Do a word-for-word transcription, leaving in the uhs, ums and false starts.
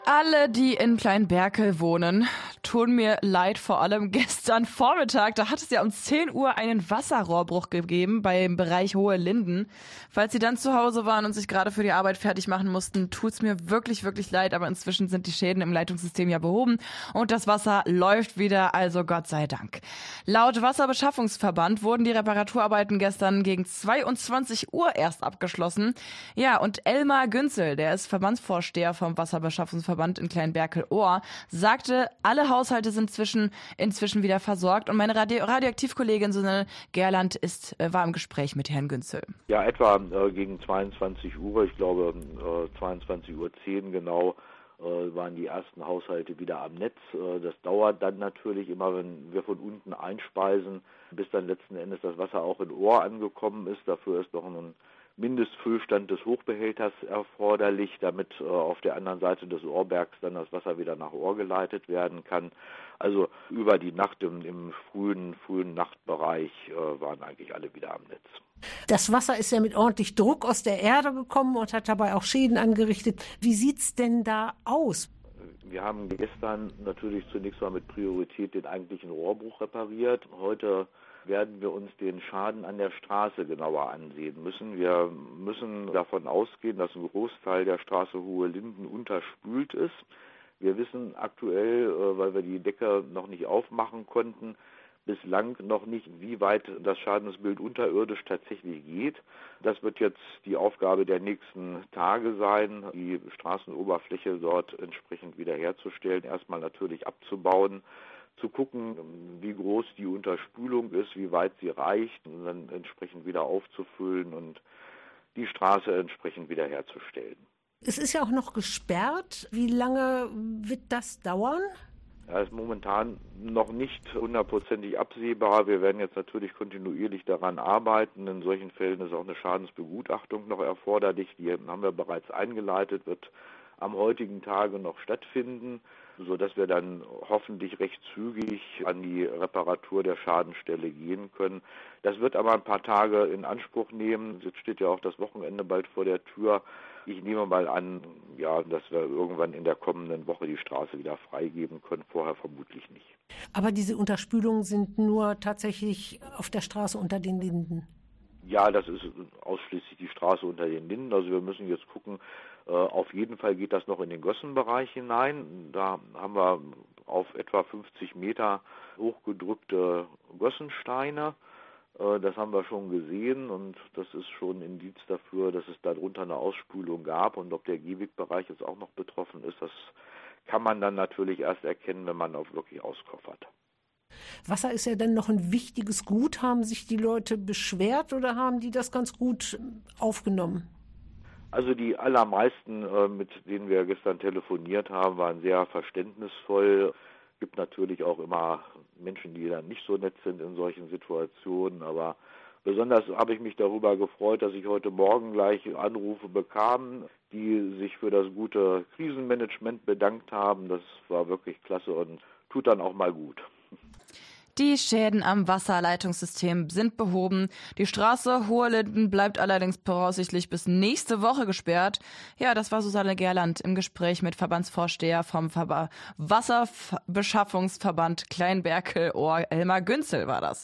Alle, die in Kleinberkel wohnen, tun mir leid, vor allem gestern Vormittag. Da hat es ja um zehn Uhr einen Wasserrohrbruch gegeben beim Bereich Hohe Linden. Falls Sie dann zu Hause waren und sich gerade für die Arbeit fertig machen mussten, tut's mir wirklich, wirklich leid. Aber inzwischen sind die Schäden im Leitungssystem ja behoben und das Wasser läuft wieder, also Gott sei Dank. Laut Wasserbeschaffungsverband wurden die Reparaturarbeiten gestern gegen zweiundzwanzig Uhr erst abgeschlossen. Ja, und Elmar Günzel, der ist Verbandsvorsteher vom Wasserbeschaffungsverband in Kleinberkel-Ohr, sagte, alle Haushalte sind zwischen, inzwischen wieder versorgt und meine Radio- Radioaktivkollegin Susanne Gerland ist, äh, war im Gespräch mit Herrn Günzel. Ja, etwa äh, gegen zweiundzwanzig Uhr, ich glaube äh, zweiundzwanzig Uhr zehn genau, äh, waren die ersten Haushalte wieder am Netz. Äh, das dauert dann natürlich immer, wenn wir von unten einspeisen, bis dann letzten Endes das Wasser auch in Ohr angekommen ist. Dafür ist noch ein Mindestfüllstand des Hochbehälters erforderlich, damit äh, auf der anderen Seite des Ohrbergs dann das Wasser wieder nach Ohr geleitet werden kann. Also über die Nacht im, im frühen, frühen Nachtbereich äh, waren eigentlich alle wieder am Netz. Das Wasser ist ja mit ordentlich Druck aus der Erde gekommen und hat dabei auch Schäden angerichtet. Wie sieht's denn da aus? Wir haben gestern natürlich zunächst mal mit Priorität den eigentlichen Rohrbruch repariert. Heute werden wir uns den Schaden an der Straße genauer ansehen müssen. Wir müssen davon ausgehen, dass ein Großteil der Straße Hohe Linden unterspült ist. Wir wissen aktuell, weil wir die Decke noch nicht aufmachen konnten, bislang noch nicht, wie weit das Schadensbild unterirdisch tatsächlich geht. Das wird jetzt die Aufgabe der nächsten Tage sein, die Straßenoberfläche dort entsprechend wiederherzustellen, erstmal natürlich abzubauen, zu gucken, wie groß die Unterspülung ist, wie weit sie reicht, und dann entsprechend wieder aufzufüllen und die Straße entsprechend wiederherzustellen. Es ist ja auch noch gesperrt. Wie lange wird das dauern? Ja, ist momentan noch nicht hundertprozentig absehbar. Wir werden jetzt natürlich kontinuierlich daran arbeiten. In solchen Fällen ist auch eine Schadensbegutachtung noch erforderlich. Die haben wir bereits eingeleitet, wird am heutigen Tage noch stattfinden, sodass wir dann hoffentlich recht zügig an die Reparatur der Schadenstelle gehen können. Das wird aber ein paar Tage in Anspruch nehmen. Jetzt steht ja auch das Wochenende bald vor der Tür. Ich nehme mal an, ja, dass wir irgendwann in der kommenden Woche die Straße wieder freigeben können, vorher vermutlich nicht. Aber diese Unterspülungen sind nur tatsächlich auf der Straße unter den Linden? Ja, das ist ausschließlich die Straße unter den Linden. Also wir müssen jetzt gucken, äh, auf jeden Fall geht das noch in den Gossenbereich hinein. Da haben wir auf etwa fünfzig Meter hochgedrückte Gossensteine. Äh, das haben wir schon gesehen und das ist schon ein Indiz dafür, dass es darunter eine Ausspülung gab. Und ob der Gehwegbereich jetzt auch noch betroffen ist, das kann man dann natürlich erst erkennen, wenn man auch wirklich auskoffert. Wasser ist ja dann noch ein wichtiges Gut. Haben sich die Leute beschwert oder haben die das ganz gut aufgenommen? Also die allermeisten, äh, mit denen wir gestern telefoniert haben, waren sehr verständnisvoll. Es gibt natürlich auch immer Menschen, die dann nicht so nett sind in solchen Situationen, aber besonders habe ich mich darüber gefreut, dass ich heute Morgen gleich Anrufe bekam, die sich für das gute Krisenmanagement bedankt haben. Das war wirklich klasse und tut dann auch mal gut. Die Schäden am Wasserleitungssystem sind behoben. Die Straße Hohe Linden bleibt allerdings voraussichtlich bis nächste Woche gesperrt. Ja, das war Susanne Gerland im Gespräch mit Verbandsvorsteher vom Ver- Wasserbeschaffungsverband Kleinberkel-Ohr, Elmar Günzel war das.